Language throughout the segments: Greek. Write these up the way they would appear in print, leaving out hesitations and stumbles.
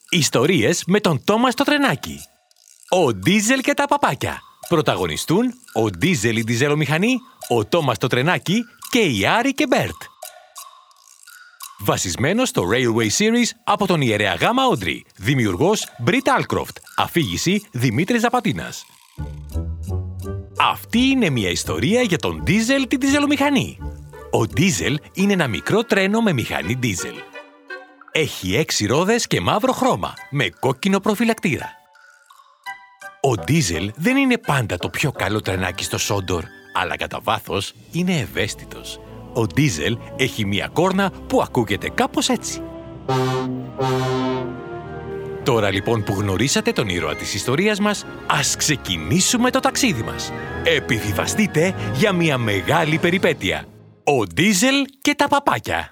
Ιστορίες με τον Τόμας το τρενάκι. Ο Ντίζελ και τα παπάκια. Πρωταγωνιστούν ο Ντίζελ η διζελομηχανή, ο Τόμας το τρενάκι και η Άρη και Μπέρτ. Βασισμένο στο Railway Series από τον ιερέα Γάμα Όντρι. Δημιουργός Μπριτ Άλκροφτ. Αφήγηση Δημήτρης Ζαπατίνας. Αυτή είναι μια ιστορία για τον Ντίζελ τη διζελομηχανή. Ο Ντίζελ είναι ένα μικρό τρένο με μηχανή ντίζελ. Έχει 6 ρόδες και μαύρο χρώμα, με κόκκινο προφυλακτήρα. Ο Ντίζελ δεν είναι πάντα το πιο καλό τρενάκι στο Σόντορ, αλλά κατά βάθος είναι ευαίσθητος. Ο Ντίζελ έχει μια κόρνα που ακούγεται κάπως έτσι. Τώρα λοιπόν που γνωρίσατε τον ήρωα της ιστορίας μας, ας ξεκινήσουμε το ταξίδι μας. Επιβιβαστείτε για μια μεγάλη περιπέτεια. Ο Ντίζελ και τα παπάκια.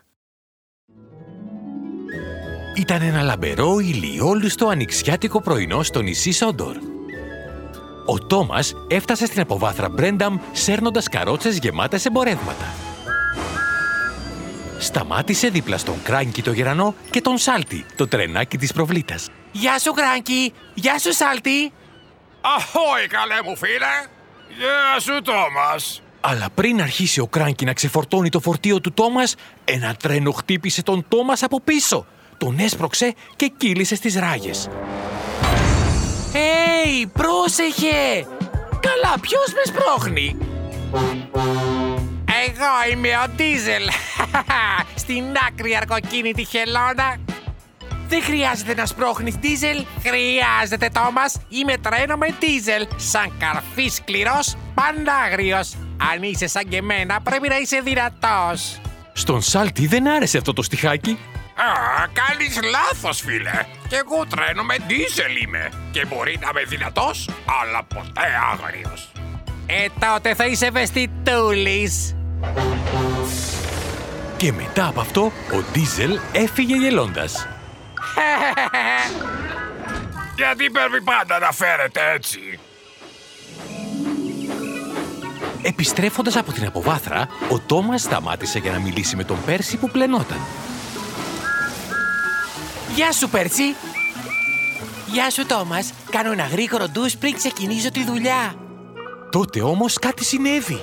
Ήταν ένα λαμπερό ηλιόλουστο ανοιξιάτικο πρωινό στο νησί Σόντορ. Ο Τόμας έφτασε στην αποβάθρα Μπρένταμ σέρνοντας καρότσες γεμάτες εμπορεύματα. Σταμάτησε δίπλα στον Κράνκι το γερανό και τον Σάλτι, το τρενάκι της προβλήτας. Γεια σου, Κράνκι! Γεια σου, Σάλτι! Αχόι, καλέ μου φίλε! Γεια σου, Τόμας! Αλλά πριν αρχίσει ο Κράνκι να ξεφορτώνει το φορτίο του Τόμας, ένα τρένο χτύπησε τον Τόμας από πίσω. Τον έσπρωξε και κύλησε στις ράγες. Hey, πρόσεχε! Καλά, ποιος με σπρώχνει? Εγώ είμαι ο Ντίζελ. Στην άκρη αρκοκίνητη χελώνα. Δεν χρειάζεται να σπρώχνεις, Ντίζελ. Χρειάζεται, Τόμας. Είμαι τρένο με Ντίζελ. Σαν καρφί σκληρός, πάντα άγριος. Αν είσαι σαν και εμένα, πρέπει να είσαι δυνατός. Στον Σάλτι δεν άρεσε αυτό το στιχάκι. Κάνεις λάθος, φίλε. Κι εγώ τρένο με ντίζελ είμαι. Και μπορεί να είμαι δυνατός, αλλά ποτέ άγριος. Τότε θα είσαι ευαισθητούλης. Και μετά από αυτό, ο Ντίζελ έφυγε γελώντας. Γιατί πρέπει πάντα να φέρετε έτσι? Επιστρέφοντας από την αποβάθρα, ο Τόμας σταμάτησε για να μιλήσει με τον Πέρση που πλενόταν. Γεια σου, Πέρση! Γεια σου, Τόμας. Κάνω ένα γρήγορο ντους πριν ξεκινήσω τη δουλειά. Τότε όμως κάτι συνέβη.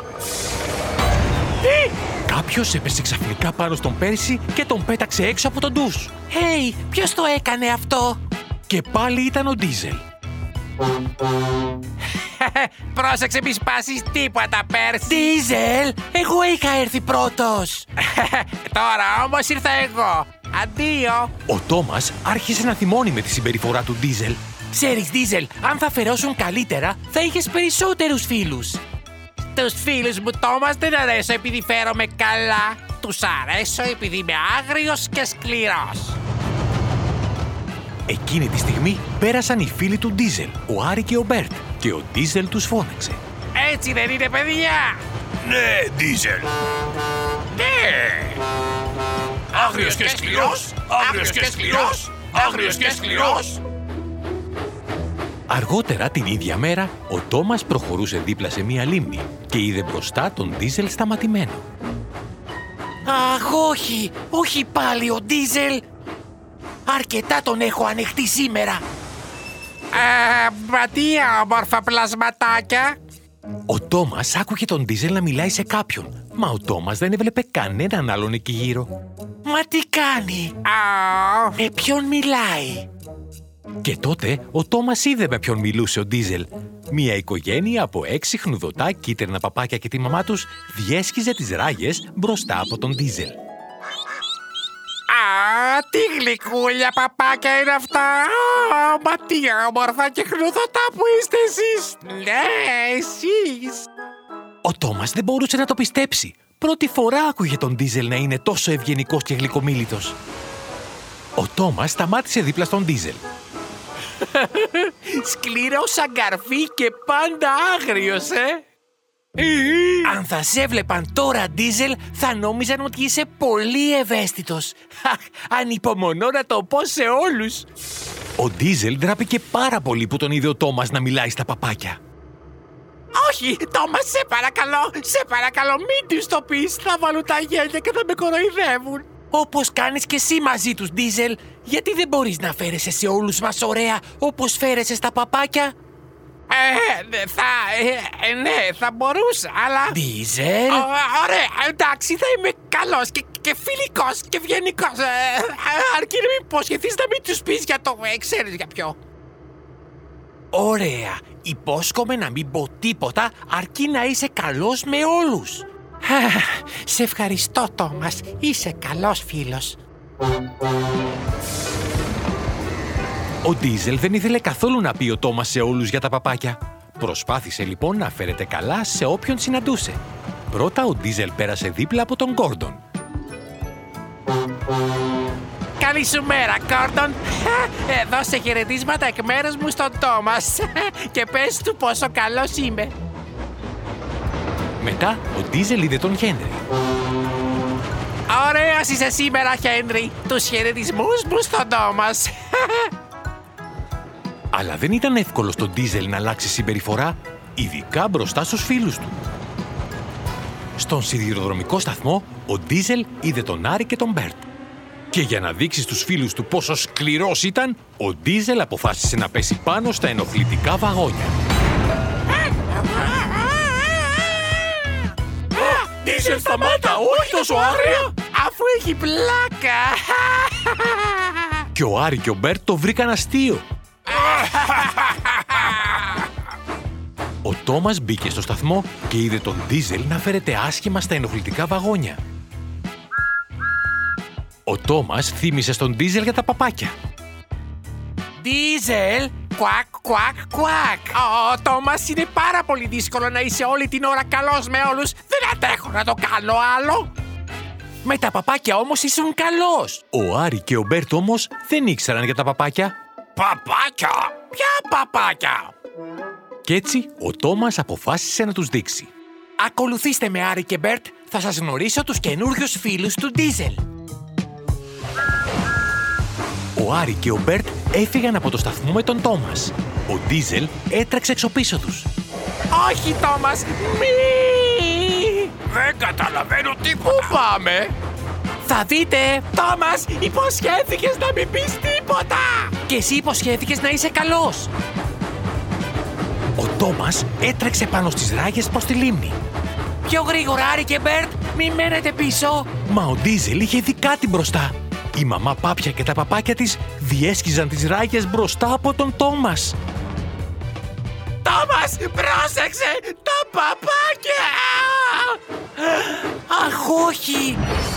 Κάποιος έπεσε ξαφνικά πάνω στον Πέρση και τον πέταξε έξω από τον ντους. Hey, ποιος το έκανε αυτό? Και πάλι ήταν ο Ντίζελ. Πρόσεξε μη σπάσεις τίποτα, Πέρση. Ντίζελ, εγώ είχα έρθει πρώτος. Τώρα όμως ήρθα εγώ. Αντίο. Ο Τόμας άρχισε να θυμώνει με τη συμπεριφορά του Ντίζελ. Ξέρεις, Ντίζελ, αν θα φερόσουν καλύτερα, θα είχες περισσότερους φίλους. Τους φίλους μου, Τόμας, δεν αρέσω επειδή φέρομαι καλά. Τους αρέσω επειδή είμαι άγριος και σκληρός. Εκείνη τη στιγμή πέρασαν οι φίλοι του Ντίζελ, ο Άρη και ο Μπέρτ, και ο Ντίζελ τους φώναξε. Έτσι δεν είναι, παιδιά? Ναι, ντίζελ. Ναι. Άγριος και σκληρός, άγριος και σκληρός, άγριος και σκληρός. Αργότερα την ίδια μέρα, ο Τόμας προχωρούσε δίπλα σε μία λίμνη και είδε μπροστά τον Ντίζελ σταματημένο. Αχ, όχι! Όχι πάλι ο Ντίζελ! Αρκετά τον έχω ανεχτεί σήμερα. Μα τι όμορφα πλασματάκια! Ο Τόμας άκουγε τον Ντίζελ να μιλάει σε κάποιον, μα ο Τόμας δεν έβλεπε κανέναν άλλον εκεί γύρω. Μα τι κάνει? Με ποιον μιλάει? Και τότε ο Τόμας είδε με ποιον μιλούσε ο Ντίζελ. Μια οικογένεια από 6 χνουδωτά κίτρινα παπάκια και τη μαμά τους διέσχιζε τις ράγες μπροστά από τον Ντίζελ. Τι γλυκούλια παπάκια είναι αυτά! Μα τι όμορφα και χνουδωτά που είστε εσείς! Ναι, εσείς! Ο Τόμας δεν μπορούσε να το πιστέψει. Πρώτη φορά άκουγε τον Ντίζελ να είναι τόσο ευγενικός και γλυκομίλητος. Ο Τόμας σταμάτησε δίπλα στον Ντίζελ. Σκληρός σαν καρφί και πάντα άγριος, Αν θα σε έβλεπαν τώρα, Ντίζελ, θα νόμιζαν ότι είσαι πολύ ευαίσθητος. Ανυπομονώ να το πω σε όλους. Ο Ντίζελ ντράπηκε πάρα πολύ που τον είδε ο Τόμας να μιλάει στα παπάκια. Όχι, Τόμας, σε παρακαλώ, μην τους το πεις. Θα βάλουν τα γέλια και θα με κοροϊδεύουν. Όπως κάνεις και εσύ μαζί τους, Ντίζελ. Γιατί δεν μπορείς να φέρεσαι σε όλους μας ωραία όπως φέρεσαι στα παπάκια? Ναι, θα μπορούσα, αλλά... Ντίζελ. Ωραία, εντάξει, θα είμαι καλός και φιλικός και ευγενικός. Αρκεί να μην υποσχεθείς να μην τους πεις για το... ξέρεις για ποιο. Ωραία. Υπόσχομαι να μην πω τίποτα, αρκεί να είσαι καλός με όλους. Σε ευχαριστώ, Τόμας. Είσαι καλός φίλος. Ο Ντίζελ δεν ήθελε καθόλου να πει ο Τόμας σε όλους για τα παπάκια. Προσπάθησε λοιπόν να φέρεται καλά σε όποιον συναντούσε. Πρώτα ο Ντίζελ πέρασε δίπλα από τον Γκόρντον. Καλή σου μέρα, Γκόρντον. Δώσε χαιρετίσματα εκ μέρους μου στον Τόμας και πες του πόσο καλός είμαι. Μετά ο Ντίζελ είδε τον Χένρι. Ωραίος είσαι σήμερα, Χένρι. Τους χαιρετισμούς μου στον Τόμας. Αλλά δεν ήταν εύκολο στον Ντίζελ να αλλάξει συμπεριφορά, ειδικά μπροστά στους φίλους του. Στον σιδηροδρομικό σταθμό, ο Ντίζελ είδε τον Άρη και τον Μπέρτ. Και για να δείξει στους φίλους του πόσο σκληρός ήταν, ο Ντίζελ αποφάσισε να πέσει πάνω στα ενοχλητικά βαγόνια. Ντίζελ, σταμάτα, όχι τόσο άγρια. Αφού έχει πλάκα. Και ο Άρη και ο Μπέρτ το βρήκαν αστείο. Ο Τόμας μπήκε στο σταθμό και είδε τον Ντίζελ να φέρεται άσχημα στα ενοχλητικά βαγόνια. Ο Τόμας θύμισε στον Ντίζελ για τα παπάκια. Ντίζελ, κουακ, κουακ, κουακ. Τόμας, είναι πάρα πολύ δύσκολο να είσαι όλη την ώρα καλός με όλους. Δεν αντέχω να το κάνω άλλο. Με τα παπάκια όμως ήσουν καλός. Ο Άρη και ο Μπέρτ όμως δεν ήξεραν για τα παπάκια. Παπάκια! Ποια παπάκια? Κι έτσι ο Τόμας αποφάσισε να τους δείξει. Ακολουθήστε με, Άρη και Μπέρτ. Θα σας γνωρίσω τους καινούριους φίλους του Ντίζελ. Ο Άρη και ο Μπέρτ έφυγαν από το σταθμό με τον Τόμας. Ο Ντίζελ έτρεξε εξωπίσω τους. Όχι, Τόμας, μη! Δεν καταλαβαίνω τίποτα. Πού πάμε? Θα δείτε. Τόμας, υποσχέθηκες να μην πεις τίποτα. Και εσύ υποσχέθηκες να είσαι καλός. Ο Τόμας έτρεξε πάνω στις ράγες προς τη λίμνη. Πιο γρήγορα, Άρη και Μπέρτ, μη μένετε πίσω. Μα ο Ντίζελ είχε δει κάτι μπροστά. Η μαμά Πάπια και τα παπάκια της διέσχιζαν τις ράγες μπροστά από τον Τόμας. Τόμας, πρόσεξε! Τα παπάκια! Αχ, όχι!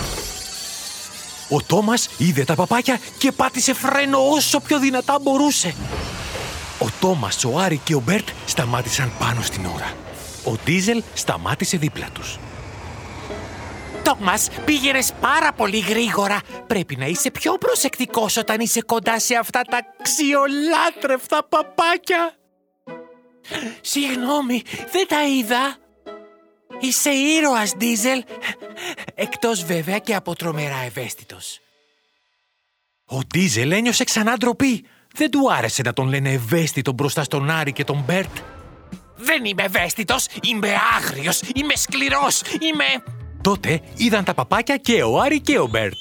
Ο Τόμας είδε τα παπάκια και πάτησε φρένο όσο πιο δυνατά μπορούσε. Ο Τόμας, ο Άρη και ο Μπέρτ σταμάτησαν πάνω στην ώρα. Ο Ντίζελ σταμάτησε δίπλα τους. Τόμας, πήγαινες πάρα πολύ γρήγορα. Πρέπει να είσαι πιο προσεκτικός όταν είσαι κοντά σε αυτά τα αξιολάτρευτα παπάκια. Συγγνώμη, δεν τα είδα. Είσαι ήρωας, Ντίζελ. Εκτός βέβαια και από τρομερά ευαίσθητος. Ο Ντίζελ ένιωσε ξανά ντροπή. Δεν του άρεσε να τον λένε ευαίσθητο μπροστά στον Άρη και τον Μπέρτ. Δεν είμαι ευαίσθητος, είμαι άγριος, είμαι σκληρός, είμαι... Τότε είδαν τα παπάκια και ο Άρη και ο Μπέρτ.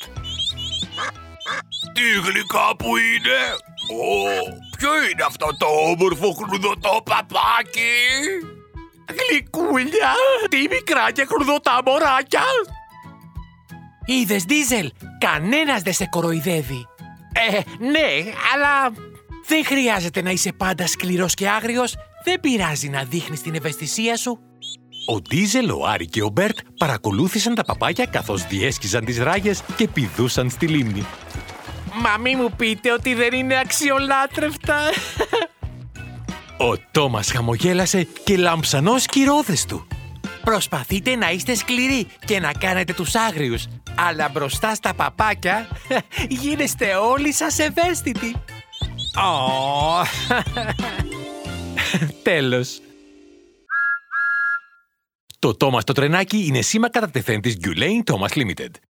Τι γλυκά που είναι! Ποιο είναι αυτό το όμορφο χρουδωτό παπάκι? Γλυκούλια, τι μικρά και χρουδωτά μωράκια! Είδες, Ντίζελ, κανένας δεν σε κοροϊδεύει. Ναι, αλλά δεν χρειάζεται να είσαι πάντα σκληρός και άγριος. Δεν πειράζει να δείχνεις την ευαισθησία σου. Ο Ντίζελ, ο Άρη και ο Μπέρτ παρακολούθησαν τα παπάκια καθώς διέσχιζαν τις ράγες και πηδούσαν στη λίμνη. Μα μη μου πείτε ότι δεν είναι αξιολάτρευτα. Ο Τόμας χαμογέλασε και λάμψαν ως κυρώδες του. Προσπαθείτε να είστε σκληροί και να κάνετε τους άγριους, αλλά μπροστά στα παπάκια γίνεστε όλοι σας ευαίσθητοι. Τέλος. Το Τόμας το τρενάκι είναι σήμα κατά τεθέν της Gullane Thomas Limited.